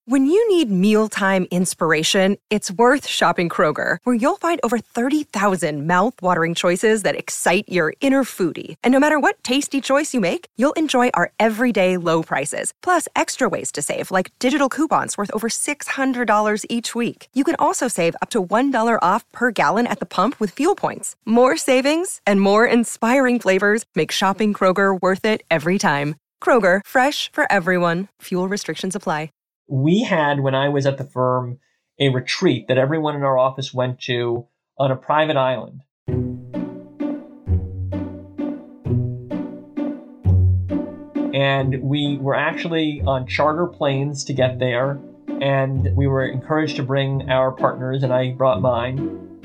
When you need mealtime inspiration, it's worth shopping Kroger, where you'll find over 30,000 mouth-watering choices that excite your inner foodie. And no matter what tasty choice you make, you'll enjoy our everyday low prices, plus extra ways to save, like digital coupons worth over $600 each week. You can also save up to $1 off per gallon at the pump with fuel points. More savings and more inspiring flavors make shopping Kroger worth it every time. Kroger, fresh for everyone. Fuel restrictions apply. We had, when I was at the firm, a retreat that everyone in our office went to on a private island. And we were actually on charter planes to get there, and we were encouraged to bring our partners, and I brought mine.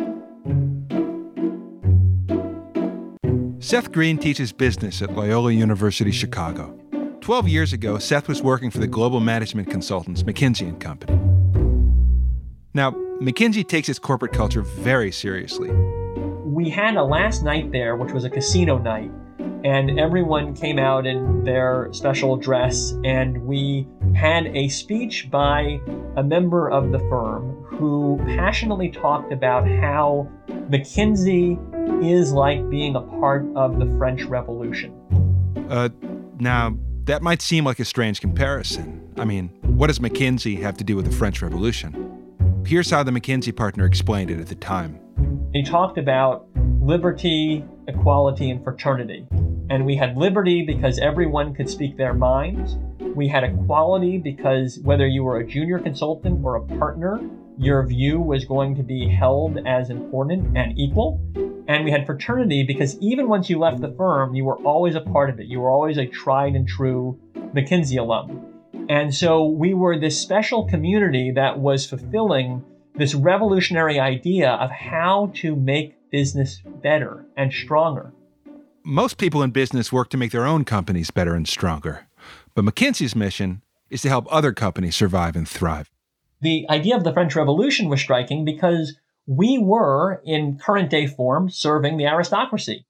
Seth Green teaches business at Loyola University Chicago. 12 years ago, Seth was working for the global management consultants McKinsey & Company. Now, McKinsey takes its corporate culture very seriously. We had a last night there, which was a casino night, and everyone came out in their special dress, and we had a speech by a member of the firm who passionately talked about how McKinsey is like being a part of the French Revolution. Now, that might seem like a strange comparison. I mean, what does McKinsey have to do with the French Revolution? Here's how the McKinsey partner explained it at the time. He talked about liberty, equality, and fraternity. And we had liberty because everyone could speak their minds. We had equality because whether you were a junior consultant or a partner, your view was going to be held as important and equal. And we had fraternity because even once you left the firm, you were always a part of it. You were always a tried and true McKinsey alum. And so we were this special community that was fulfilling this revolutionary idea of how to make business better and stronger. Most people in business work to make their own companies better and stronger. But McKinsey's mission is to help other companies survive and thrive. The idea of the French Revolution was striking because we were, in current-day form, serving the aristocracy.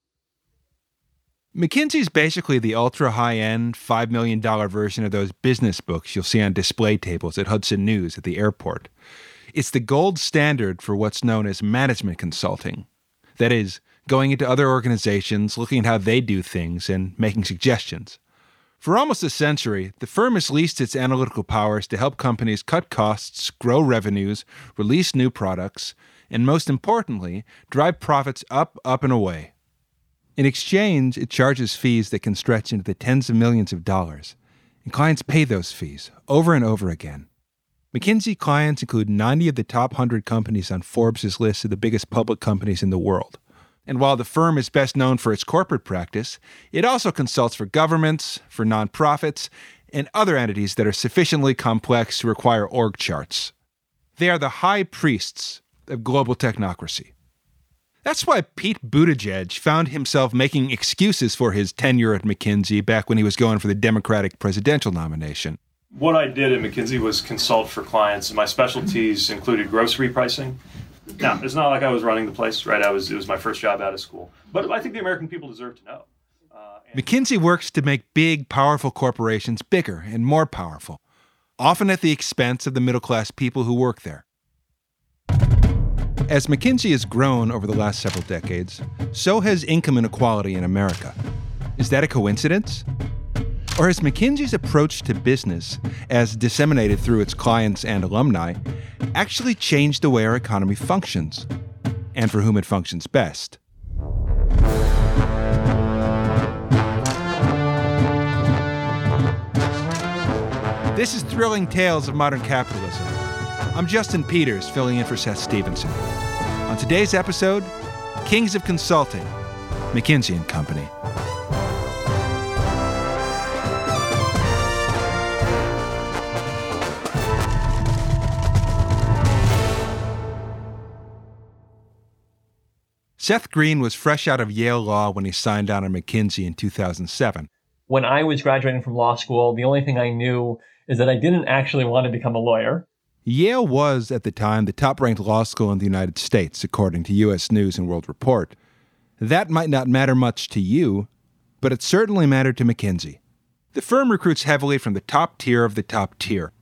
McKinsey's basically the ultra-high-end, $5 million version of those business books you'll see on display tables at Hudson News at the airport. It's the gold standard for what's known as management consulting. That is, going into other organizations, looking at how they do things, and making suggestions. For almost a century, the firm has leased its analytical powers to help companies cut costs, grow revenues, release new products, and most importantly, drive profits up, and away. In exchange, it charges fees that can stretch into the tens of millions of dollars, and clients pay those fees over and over again. McKinsey clients include 90 of the top 100 companies on Forbes' list of the biggest public companies in the world. And while the firm is best known for its corporate practice, it also consults for governments, for nonprofits, and other entities that are sufficiently complex to require org charts. They are the high priests of global technocracy. That's why Pete Buttigieg found himself making excuses for his tenure at McKinsey back when he was going for the Democratic presidential nomination. What I did at McKinsey was consult for clients, and my specialties included grocery pricing. Now, it's not like I was running the place, right? It was my first job out of school. But I think the American people deserve to know. McKinsey works to make big, powerful corporations bigger and more powerful, often at the expense of the middle-class people who work there. As McKinsey has grown over the last several decades, so has income inequality in America. Is that a coincidence? Or has McKinsey's approach to business, as disseminated through its clients and alumni, actually changed the way our economy functions, and for whom it functions best? This is Thrilling Tales of Modern Capitalism. I'm Justin Peters, filling in for Seth Stevenson. On today's episode, Kings of Consulting, McKinsey & Company. Seth Green was fresh out of Yale Law when he signed on at McKinsey in 2007. When I was graduating from law school, the only thing I knew is that I didn't actually want to become a lawyer. Yale was, at the time, the top-ranked law school in the United States, according to U.S. News and World Report. That might not matter much to you, but it certainly mattered to McKinsey. The firm recruits heavily from the top tier of the top tier.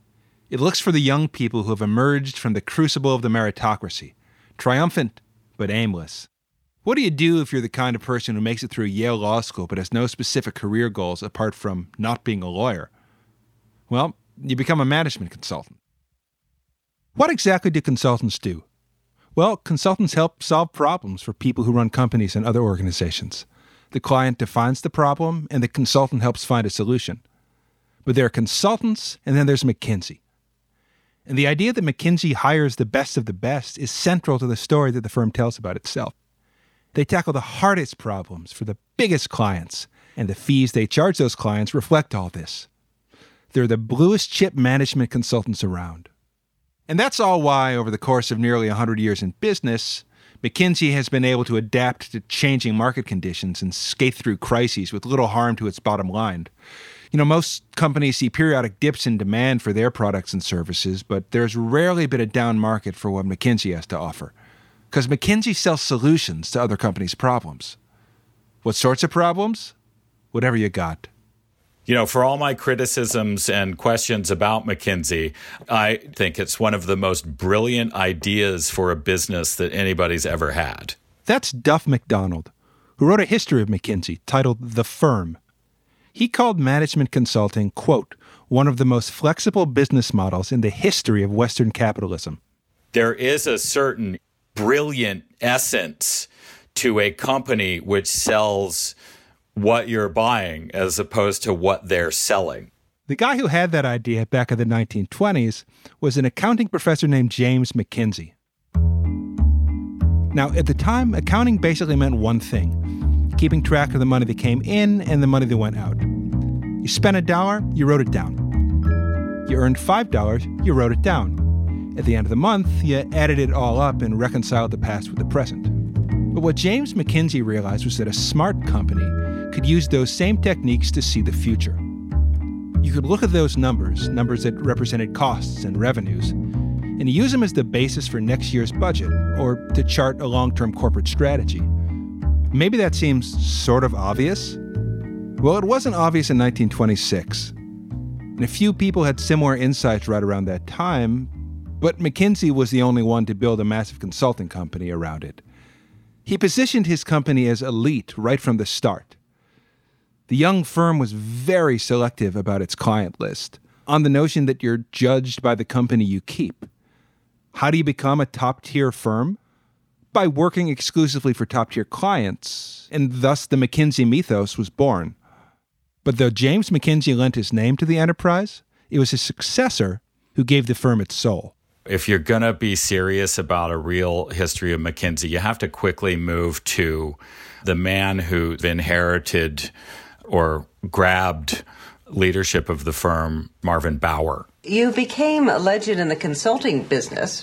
It looks for the young people who have emerged from the crucible of the meritocracy, triumphant but aimless. What do you do if you're the kind of person who makes it through Yale Law School but has no specific career goals apart from not being a lawyer? Well, you become a management consultant. What exactly do consultants do? Well, consultants help solve problems for people who run companies and other organizations. The client defines the problem, and the consultant helps find a solution. But there are consultants, and then there's McKinsey. And the idea that McKinsey hires the best of the best is central to the story that the firm tells about itself. They tackle the hardest problems for the biggest clients, and the fees they charge those clients reflect all this. They're the bluest chip management consultants around. And that's all why, over the course of nearly 100 years in business, McKinsey has been able to adapt to changing market conditions and skate through crises with little harm to its bottom line. Most companies see periodic dips in demand for their products and services, but there's rarely been a down market for what McKinsey has to offer. Because McKinsey sells solutions to other companies' problems. What sorts of problems? Whatever you got. For all my criticisms and questions about McKinsey, I think it's one of the most brilliant ideas for a business that anybody's ever had. That's Duff McDonald, who wrote a history of McKinsey titled The Firm. He called management consulting, quote, one of the most flexible business models in the history of Western capitalism. There is a certain brilliant essence to a company which sells what you're buying as opposed to what they're selling. The guy who had that idea back in the 1920s was an accounting professor named James McKinsey. Now, at the time, accounting basically meant one thing: keeping track of the money that came in and the money that went out. You spent $1, you wrote it down. You earned $5, you wrote it down. At the end of the month, you added it all up and reconciled the past with the present. But what James McKinsey realized was that a smart company could use those same techniques to see the future. You could look at those numbers that represented costs and revenues, and use them as the basis for next year's budget or to chart a long-term corporate strategy. Maybe that seems sort of obvious. Well, it wasn't obvious in 1926. And a few people had similar insights right around that time, but McKinsey was the only one to build a massive consulting company around it. He positioned his company as elite right from the start. The young firm was very selective about its client list, on the notion that you're judged by the company you keep. How do you become a top-tier firm? By working exclusively for top-tier clients, and thus the McKinsey mythos was born. But though James McKinsey lent his name to the enterprise, it was his successor who gave the firm its soul. If you're going to be serious about a real history of McKinsey, you have to quickly move to the man who inherited or grabbed leadership of the firm, Marvin Bower. You became a legend in the consulting business.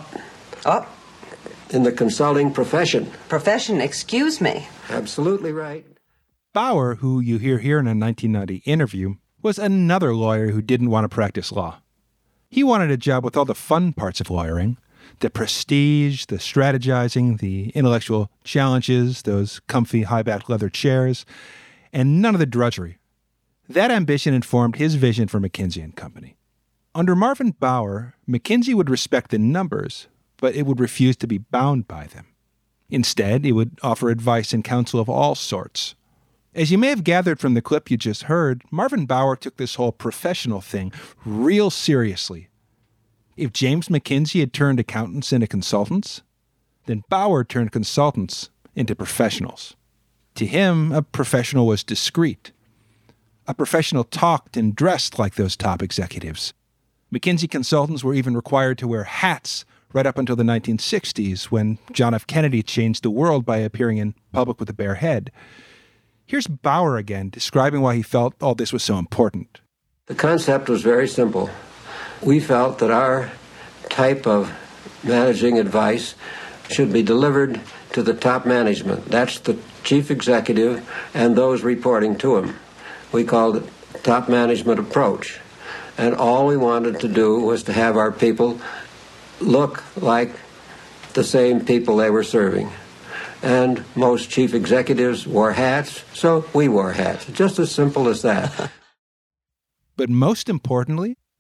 In the consulting profession. Profession, excuse me. Absolutely right. Bower, who you hear here in a 1990 interview, was another lawyer who didn't want to practice law. He wanted a job with all the fun parts of lawyering: the prestige, the strategizing, the intellectual challenges, those comfy high-backed leather chairs, and none of the drudgery. That ambition informed his vision for McKinsey & Company. Under Marvin Bower, McKinsey would respect the numbers, but it would refuse to be bound by them. Instead, it would offer advice and counsel of all sorts. As you may have gathered from the clip you just heard, Marvin Bower took this whole professional thing real seriously. If James McKinsey had turned accountants into consultants, then Bower turned consultants into professionals. To him, a professional was discreet. A professional talked and dressed like those top executives. McKinsey consultants were even required to wear hats right up until the 1960s, when John F. Kennedy changed the world by appearing in public with a bare head. Here's Bower again, describing why he felt all this was so important. The concept was very simple. We felt that our type of managing advice should be delivered to the top management. That's the chief executive and those reporting to him. We called it top management approach. And all we wanted to do was to have our people look like the same people they were serving. And most chief executives wore hats, so we wore hats. Just as simple as that. But most importantly,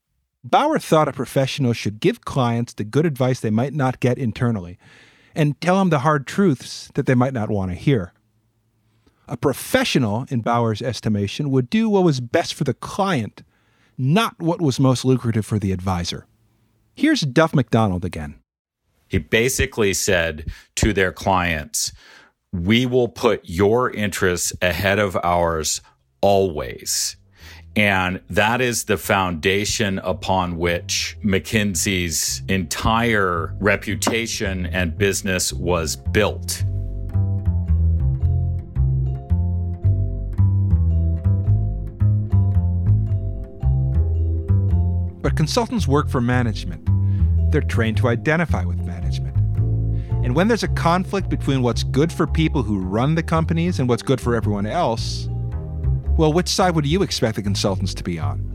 Bauer thought a professional should give clients the good advice they might not get internally and tell them the hard truths that they might not want to hear. A professional, in Bauer's estimation, would do what was best for the client, not what was most lucrative for the advisor. Here's Duff McDonald again. He basically said to their clients, we will put your interests ahead of ours always. And that is the foundation upon which McKinsey's entire reputation and business was built. But consultants work for management. They're trained to identify with management. And when there's a conflict between what's good for people who run the companies and what's good for everyone else, well, which side would you expect the consultants to be on?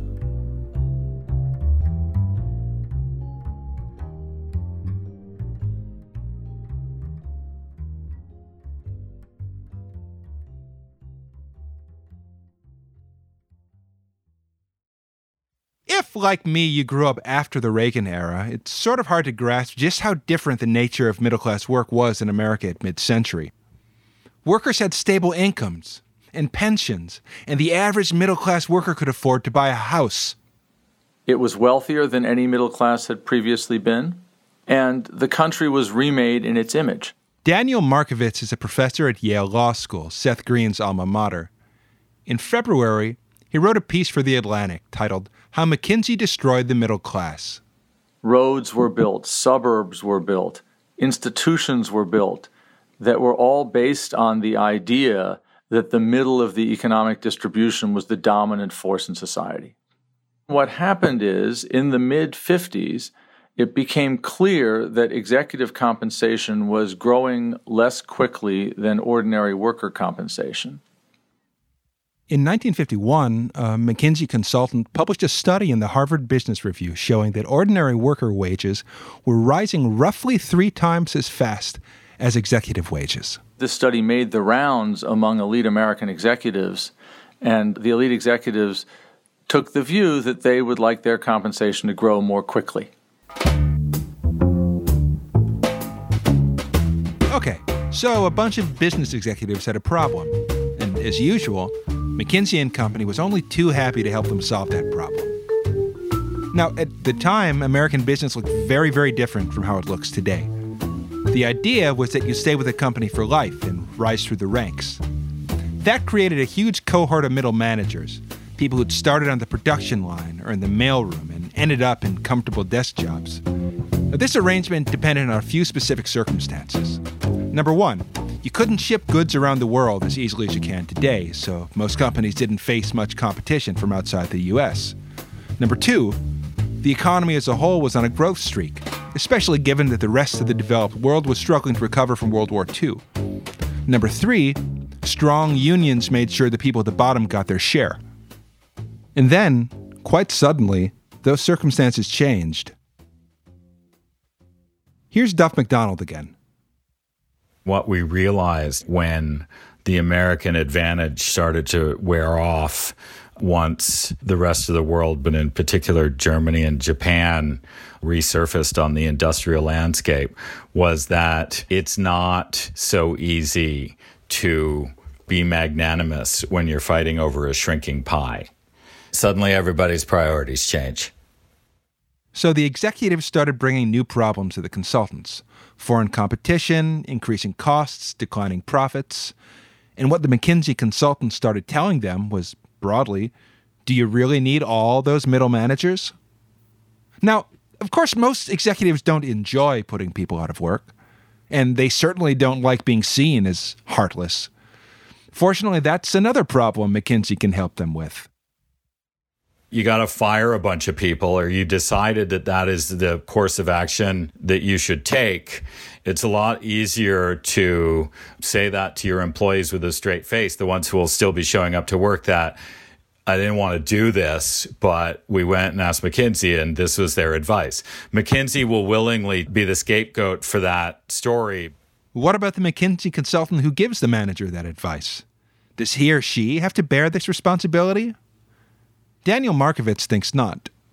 If, like me, you grew up after the Reagan era, it's sort of hard to grasp just how different the nature of middle-class work was in America at mid-century. Workers had stable incomes and pensions, and the average middle-class worker could afford to buy a house. It was wealthier than any middle class had previously been, and the country was remade in its image. Daniel Markovits is a professor at Yale Law School, Seth Green's alma mater. In February, he wrote a piece for The Atlantic titled How McKinsey Destroyed the Middle Class. Roads were built, suburbs were built, institutions were built that were all based on the idea that the middle of the economic distribution was the dominant force in society. What happened is, in the mid-50s, it became clear that executive compensation was growing less quickly than ordinary worker compensation. In 1951, a McKinsey consultant published a study in the Harvard Business Review showing that ordinary worker wages were rising roughly 3 times as fast as executive wages. This study made the rounds among elite American executives, and the elite executives took the view that they would like their compensation to grow more quickly. Okay, so a bunch of business executives had a problem, and as usual, McKinsey & Company was only too happy to help them solve that problem. Now, at the time, American business looked very, very different from how it looks today. The idea was that you stay with a company for life and rise through the ranks. That created a huge cohort of middle managers, people who'd started on the production line or in the mailroom and ended up in comfortable desk jobs. Now, this arrangement depended on a few specific circumstances. Number one, you couldn't ship goods around the world as easily as you can today, so most companies didn't face much competition from outside the U.S. Number two, the economy as a whole was on a growth streak, especially given that the rest of the developed world was struggling to recover from World War II. Number three, strong unions made sure the people at the bottom got their share. And then, quite suddenly, those circumstances changed. Here's Duff McDonald again. What we realized when the American advantage started to wear off once the rest of the world, but in particular Germany and Japan, resurfaced on the industrial landscape, was that it's not so easy to be magnanimous when you're fighting over a shrinking pie. Suddenly everybody's priorities change. So the executives started bringing new problems to the consultants. Foreign competition, increasing costs, declining profits. And what the McKinsey consultants started telling them was, broadly, do you really need all those middle managers? Now, of course, most executives don't enjoy putting people out of work, and they certainly don't like being seen as heartless. Fortunately, that's another problem McKinsey can help them with. You got to fire a bunch of people, or you decided that that is the course of action that you should take. It's a lot easier to say that to your employees with a straight face, the ones who will still be showing up to work, that I didn't want to do this, but we went and asked McKinsey and this was their advice. McKinsey will willingly be the scapegoat for that story. What about the McKinsey consultant who gives the manager that advice? Does he or she have to bear this responsibility? Daniel Markovits thinks not.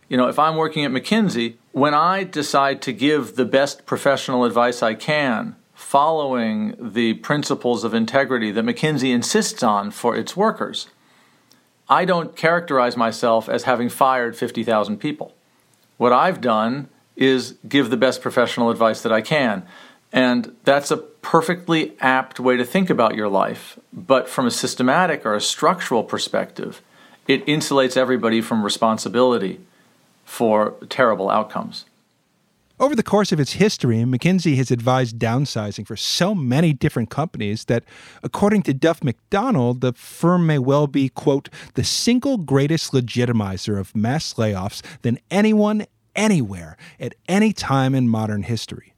If I'm working at McKinsey, when I decide to give the best professional advice I can, following the principles of integrity that McKinsey insists on for its workers, I don't characterize myself as having fired 50,000 people. What I've done is give the best professional advice that I can. And that's a perfectly apt way to think about your life. But from a systematic or a structural perspective, it insulates everybody from responsibility for terrible outcomes. Over the course of its history, McKinsey has advised downsizing for so many different companies that, according to Duff McDonald, the firm may well be, quote, the single greatest legitimizer of mass layoffs than anyone, anywhere, at any time in modern history.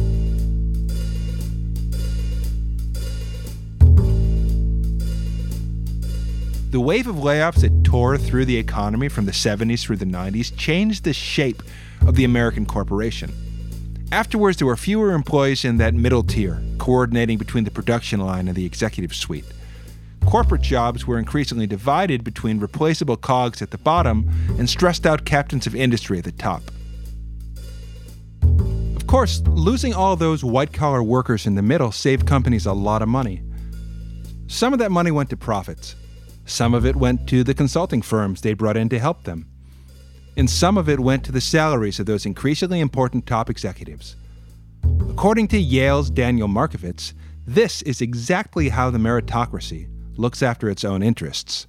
The wave of layoffs that tore through the economy from the 70s through the 90s changed the shape of the American corporation. Afterwards, there were fewer employees in that middle tier, coordinating between the production line and the executive suite. Corporate jobs were increasingly divided between replaceable cogs at the bottom and stressed-out captains of industry at the top. Of course, losing all those white-collar workers in the middle saved companies a lot of money. Some of that money went to profits. Some of it went to the consulting firms they brought in to help them. And some of it went to the salaries of those increasingly important top executives. According to Yale's Daniel Markovits, this is exactly how the meritocracy looks after its own interests.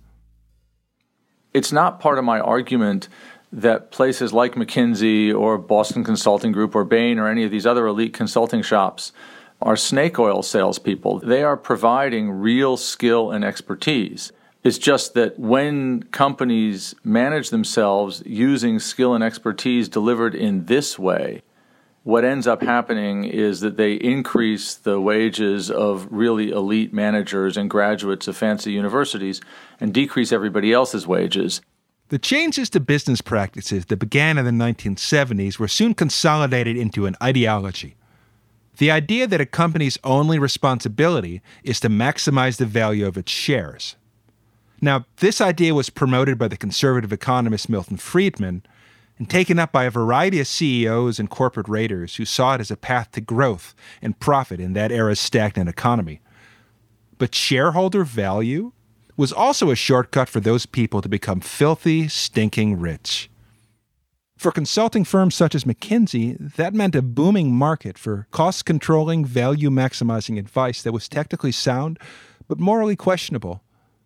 It's not part of my argument that places like McKinsey or Boston Consulting Group or Bain or any of these other elite consulting shops are snake oil salespeople. They are providing real skill and expertise. It's just that when companies manage themselves using skill and expertise delivered in this way, what ends up happening is that they increase the wages of really elite managers and graduates of fancy universities and decrease everybody else's wages. The changes to business practices that began in the 1970s were soon consolidated into an ideology. The idea that a company's only responsibility is to maximize the value of its shares. Now, this idea was promoted by the conservative economist Milton Friedman and taken up by a variety of CEOs and corporate raiders who saw it as a path to growth and profit in that era's stagnant economy. But shareholder value was also a shortcut for those people to become filthy, stinking rich. For consulting firms such as McKinsey, that meant a booming market for cost-controlling, value-maximizing advice that was technically sound but morally questionable.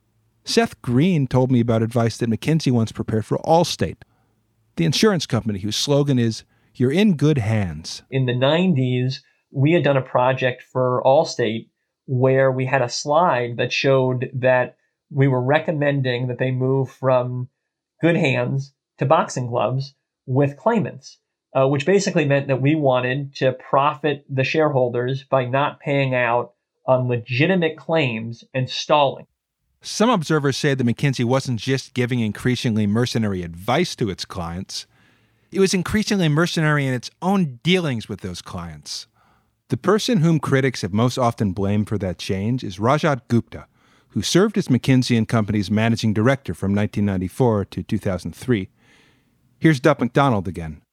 Seth Green told me about advice that McKinsey once prepared for Allstate, the insurance company whose slogan is, "You're in good hands." In the 90s, we had done a project for Allstate where we had a slide that showed that we were recommending that they move from good hands to boxing gloves with claimants, which basically meant that we wanted to profit the shareholders by not paying out on legitimate claims and stalling. Some observers say that McKinsey wasn't just giving increasingly mercenary advice to its clients. It was increasingly mercenary in its own dealings with those clients. The person whom critics have most often blamed for that change is Rajat Gupta, who served as McKinsey & Company's managing director from 1994 to 2003. Here's Duff McDonald again.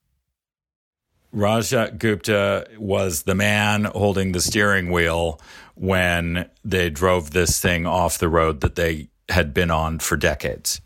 Rajat Gupta was the man holding the steering wheel when they drove this thing off the road that they had been on for decades.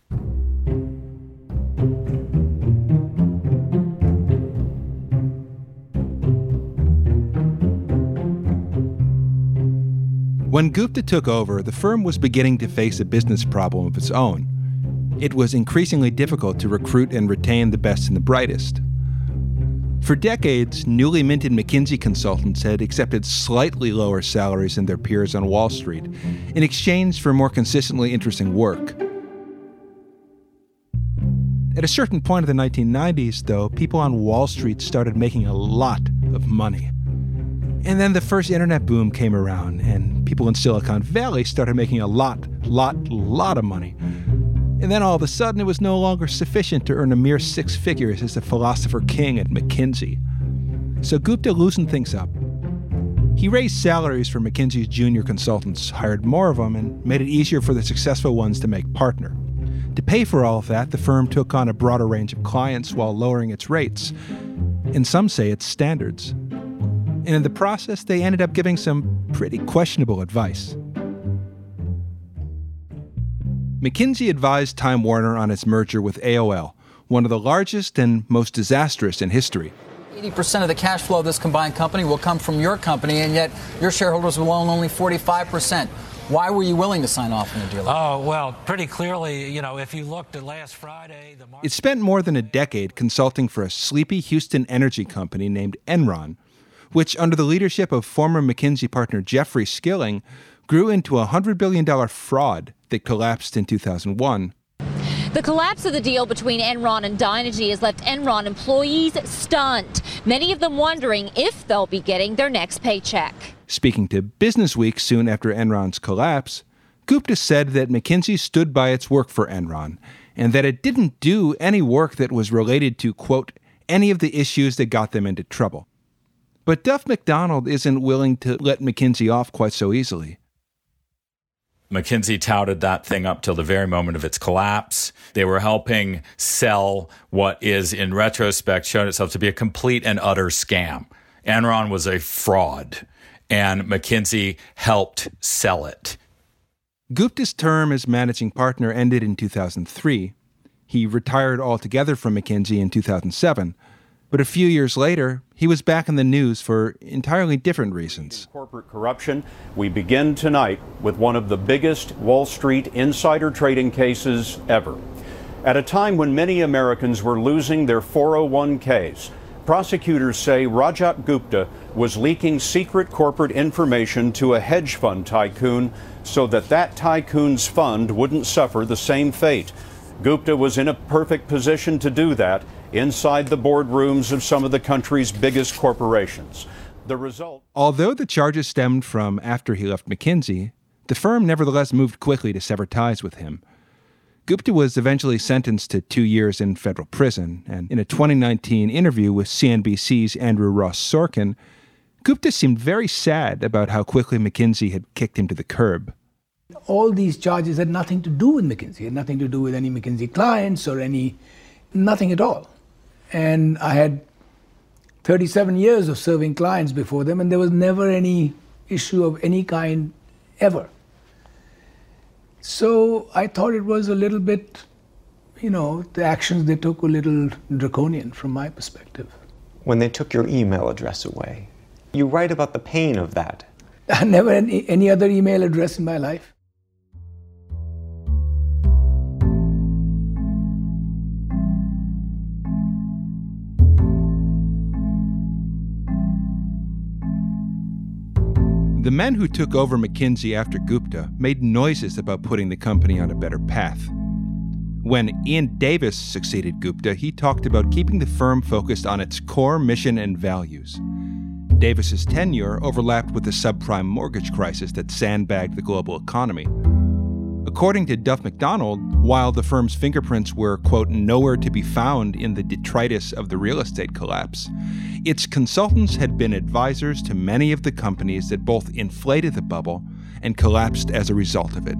When Gupta took over, the firm was beginning to face a business problem of its own. It was increasingly difficult to recruit and retain the best and the brightest. For decades, newly minted McKinsey consultants had accepted slightly lower salaries than their peers on Wall Street in exchange for more consistently interesting work. At a certain point in the 1990s, though, people on Wall Street started making a lot of money. And then the first internet boom came around, and people in Silicon Valley started making a lot of money. And then all of a sudden, it was no longer sufficient to earn a mere 6 figures as the philosopher king at McKinsey. So Gupta loosened things up. He raised salaries for McKinsey's junior consultants, hired more of them, and made it easier for the successful ones to make partner. To pay for all of that, the firm took on a broader range of clients while lowering its rates, and some say its standards. And in the process, they ended up giving some pretty questionable advice. McKinsey advised Time Warner on its merger with AOL, one of the largest and most disastrous in history. 80% of the cash flow of this combined company will come from your company, and yet your shareholders will own only 45%. Why were you willing to sign off on the deal? Oh, well, pretty clearly, if you looked at last Friday... It spent more than a decade consulting for a sleepy Houston energy company named Enron, which, under the leadership of former McKinsey partner Jeffrey Skilling, grew into a $100 billion fraud that collapsed in 2001. The collapse of the deal between Enron and Dynegy has left Enron employees stunned, many of them wondering if they'll be getting their next paycheck. Speaking to Businessweek soon after Enron's collapse, Gupta said that McKinsey stood by its work for Enron and that it didn't do any work that was related to, quote, any of the issues that got them into trouble. But Duff McDonald isn't willing to let McKinsey off quite so easily. McKinsey touted that thing up till the very moment of its collapse. They were helping sell what is, in retrospect, shown itself to be a complete and utter scam. Enron was a fraud, and McKinsey helped sell it. Gupta's term as managing partner ended in 2003. He retired altogether from McKinsey in 2007. But a few years later, he was back in the news for entirely different reasons. Corporate corruption. We begin tonight with one of the biggest Wall Street insider trading cases ever. At a time when many Americans were losing their 401ks, prosecutors say Rajat Gupta was leaking secret corporate information to a hedge fund tycoon so that tycoon's fund wouldn't suffer the same fate. Gupta was in a perfect position to do that inside the boardrooms of some of the country's biggest corporations. The result... Although the charges stemmed from after he left McKinsey, the firm nevertheless moved quickly to sever ties with him. Gupta was eventually sentenced to 2 years in federal prison, and in a 2019 interview with CNBC's Andrew Ross Sorkin, Gupta seemed very sad about how quickly McKinsey had kicked him to the curb. All these charges had nothing to do with McKinsey, had nothing to do with any McKinsey clients or nothing at all. And I had 37 years of serving clients before them, and there was never any issue of any kind ever. So I thought it was a little bit, the actions they took were a little draconian from my perspective. When they took your email address away, you write about the pain of that. I never had any other email address in my life. The men who took over McKinsey after Gupta made noises about putting the company on a better path. When Ian Davis succeeded Gupta, he talked about keeping the firm focused on its core mission and values. Davis's tenure overlapped with the subprime mortgage crisis that sandbagged the global economy. According to Duff McDonald, while the firm's fingerprints were, quote, nowhere to be found in the detritus of the real estate collapse, its consultants had been advisors to many of the companies that both inflated the bubble and collapsed as a result of it.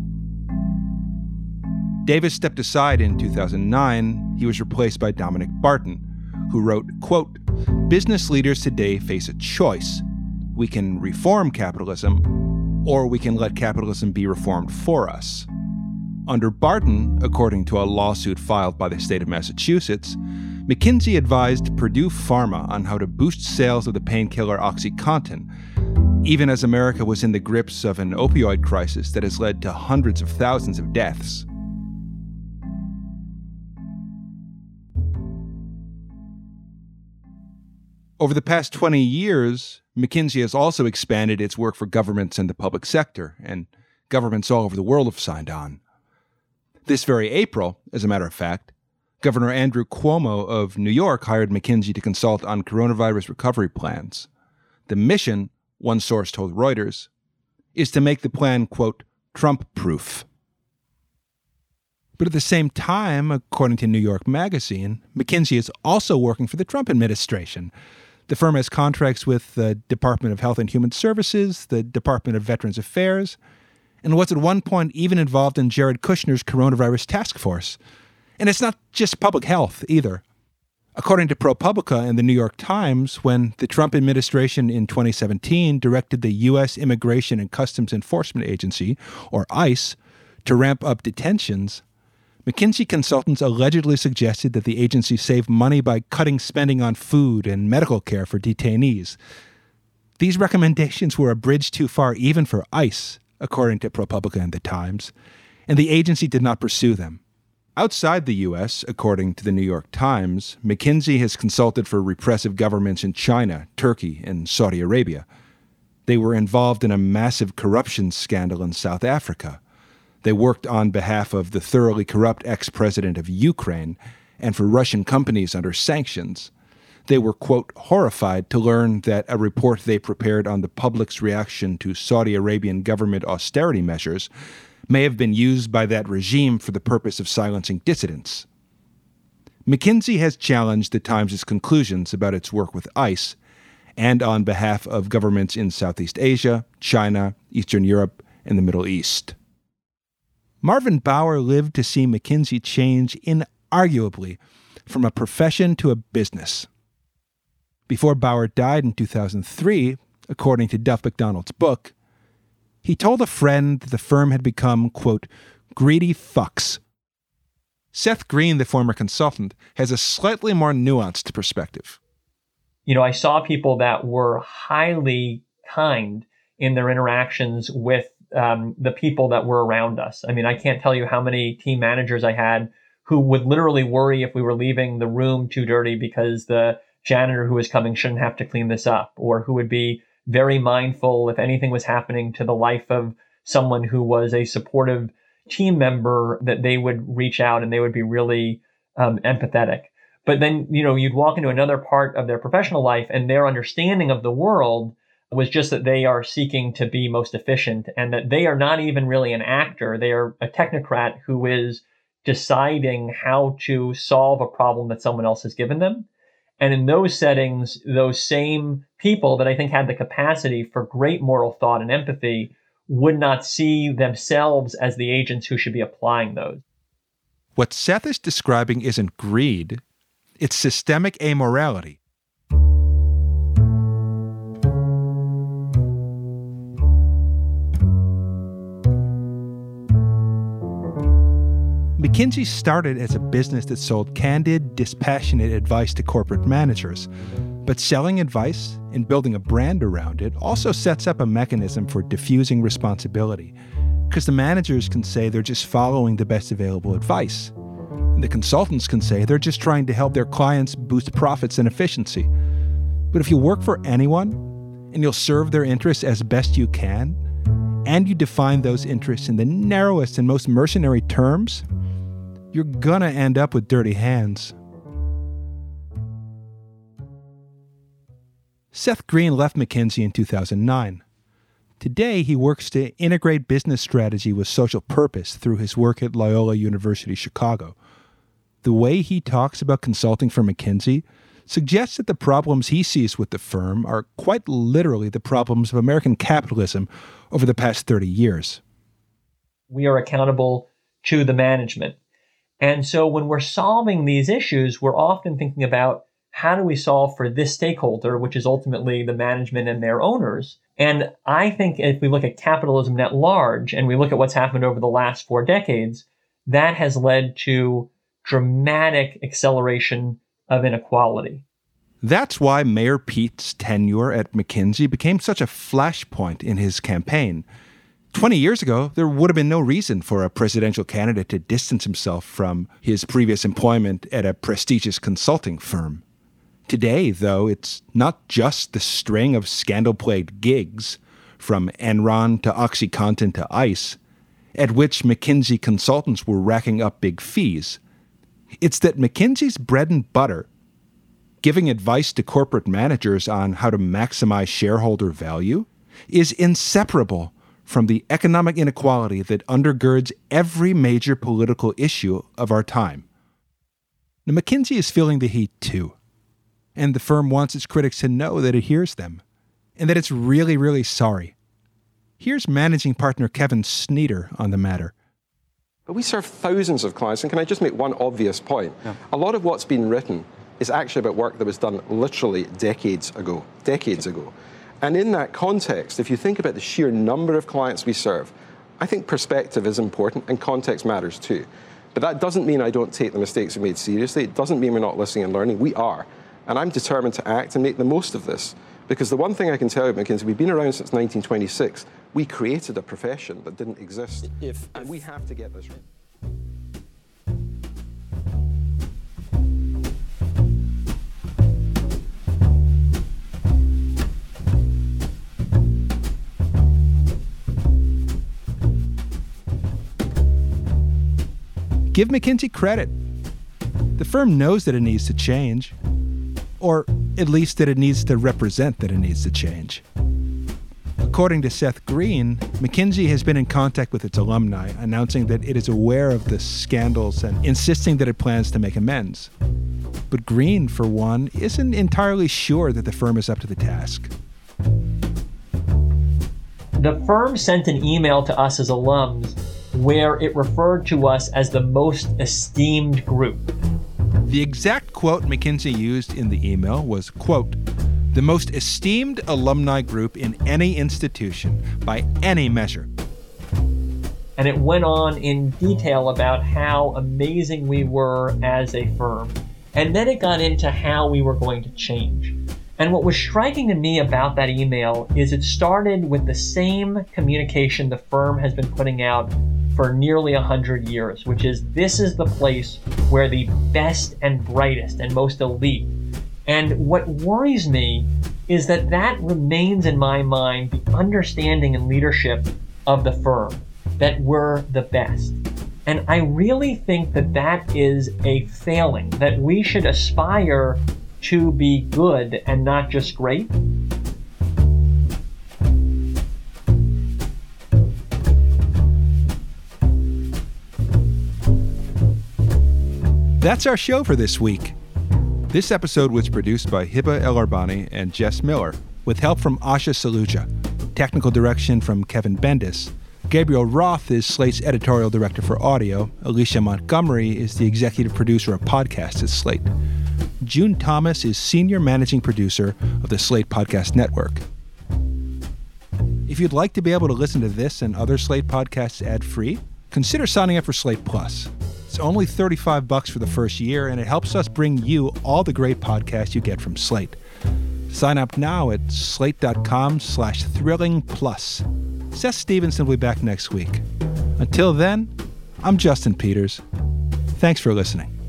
Davis stepped aside in 2009. He was replaced by Dominic Barton, who wrote, quote, business leaders today face a choice. We can reform capitalism, or we can let capitalism be reformed for us. Under Barton, according to a lawsuit filed by the state of Massachusetts, McKinsey advised Purdue Pharma on how to boost sales of the painkiller OxyContin, even as America was in the grips of an opioid crisis that has led to hundreds of thousands of deaths. Over the past 20 years, McKinsey has also expanded its work for governments and the public sector, and governments all over the world have signed on. This very April, as a matter of fact, Governor Andrew Cuomo of New York hired McKinsey to consult on coronavirus recovery plans. The mission, one source told Reuters, is to make the plan, quote, Trump-proof. But at the same time, according to New York Magazine, McKinsey is also working for the Trump administration. The firm has contracts with the Department of Health and Human Services, the Department of Veterans Affairs, and was at one point even involved in Jared Kushner's coronavirus task force. And it's not just public health either. According to ProPublica and the New York Times, when the Trump administration in 2017 directed the U.S. Immigration and Customs Enforcement Agency, or ICE, to ramp up detentions, McKinsey consultants allegedly suggested that the agency save money by cutting spending on food and medical care for detainees. These recommendations were a bridge too far even for ICE, according to ProPublica and the Times, and the agency did not pursue them. Outside the U.S., according to the New York Times, McKinsey has consulted for repressive governments in China, Turkey, and Saudi Arabia. They were involved in a massive corruption scandal in South Africa. They worked on behalf of the thoroughly corrupt ex-president of Ukraine and for Russian companies under sanctions. They were, quote, horrified to learn that a report they prepared on the public's reaction to Saudi Arabian government austerity measures may have been used by that regime for the purpose of silencing dissidents. McKinsey has challenged the Times' conclusions about its work with ICE and on behalf of governments in Southeast Asia, China, Eastern Europe, and the Middle East. Marvin Bower lived to see McKinsey change inarguably from a profession to a business. Before Bower died in 2003, according to Duff McDonald's book, he told a friend that the firm had become, quote, greedy fucks. Seth Green, the former consultant, has a slightly more nuanced perspective. You know, I saw people that were highly kind in their interactions with the people that were around us. I mean, I can't tell you how many team managers I had who would literally worry if we were leaving the room too dirty because the janitor who was coming shouldn't have to clean this up, or who would be very mindful if anything was happening to the life of someone who was a supportive team member, that they would reach out and they would be really empathetic. But then, you know, you'd walk into another part of their professional life and their understanding of the world was just that they are seeking to be most efficient and that they are not even really an actor. They are a technocrat who is deciding how to solve a problem that someone else has given them. And in those settings, those same people that I think had the capacity for great moral thought and empathy would not see themselves as the agents who should be applying those. What Seth is describing isn't greed, it's systemic amorality. McKinsey started as a business that sold candid, dispassionate advice to corporate managers. But selling advice and building a brand around it also sets up a mechanism for diffusing responsibility, because the managers can say they're just following the best available advice. And the consultants can say they're just trying to help their clients boost profits and efficiency. But if you work for anyone and you'll serve their interests as best you can, and you define those interests in the narrowest and most mercenary terms, you're gonna end up with dirty hands. Seth Green left McKinsey in 2009. Today, he works to integrate business strategy with social purpose through his work at Loyola University Chicago. The way he talks about consulting for McKinsey suggests that the problems he sees with the firm are quite literally the problems of American capitalism over the past 30 years. We are accountable to the management. And so when we're solving these issues, we're often thinking about how do we solve for this stakeholder, which is ultimately the management and their owners. And I think if we look at capitalism at large and we look at what's happened over the last 4 decades, that has led to dramatic acceleration of inequality. That's why Mayor Pete's tenure at McKinsey became such a flashpoint in his campaign. 20 years ago, there would have been no reason for a presidential candidate to distance himself from his previous employment at a prestigious consulting firm. Today, though, it's not just the string of scandal-plagued gigs, from Enron to OxyContin to ICE, at which McKinsey consultants were racking up big fees. It's that McKinsey's bread and butter, giving advice to corporate managers on how to maximize shareholder value, is inseparable from the economic inequality that undergirds every major political issue of our time. Now, McKinsey is feeling the heat too, and the firm wants its critics to know that it hears them, and that it's really, really sorry. Here's managing partner Kevin Sneeder on the matter. But we serve thousands of clients, and can I just make one obvious point? Yeah. A lot of what's been written is actually about work that was done literally decades ago. And in that context, if you think about the sheer number of clients we serve, I think perspective is important and context matters too. But that doesn't mean I don't take the mistakes we made seriously. It doesn't mean we're not listening and learning. We are. And I'm determined to act and make the most of this. Because the one thing I can tell you about McKinsey, we've been around since 1926. We created a profession that didn't exist. And we have to get this right. Give McKinsey credit. The firm knows that it needs to change, or at least that it needs to represent that it needs to change. According to Seth Green, McKinsey has been in contact with its alumni, announcing that it is aware of the scandals and insisting that it plans to make amends. But Green, for one, isn't entirely sure that the firm is up to the task. The firm sent an email to us as alums where it referred to us as the most esteemed group. The exact quote McKinsey used in the email was, quote, "the most esteemed alumni group in any institution by any measure." And it went on in detail about how amazing we were as a firm. And then it got into how we were going to change. And what was striking to me about that email is it started with the same communication the firm has been putting out for nearly 100 years, which is this is the place where the best and brightest and most elite. And what worries me is that that remains in my mind the understanding and leadership of the firm, that we're the best. And I really think that that is a failing, that we should aspire to be good and not just great. That's our show for this week. This episode was produced by Hiba El-Arbani and Jess Miller, with help from Asha Saluja, technical direction from Kevin Bendis. Gabriel Roth is Slate's editorial director for audio. Alicia Montgomery is the executive producer of podcasts at Slate. June Thomas is senior managing producer of the Slate Podcast Network. If you'd like to be able to listen to this and other Slate podcasts ad-free, consider signing up for Slate Plus. It's only $35 for the first year, and it helps us bring you all the great podcasts you get from Slate. Sign up now at slate.com/thrillingplus. Seth Stevenson will be back next week. Until then, I'm Justin Peters. Thanks for listening.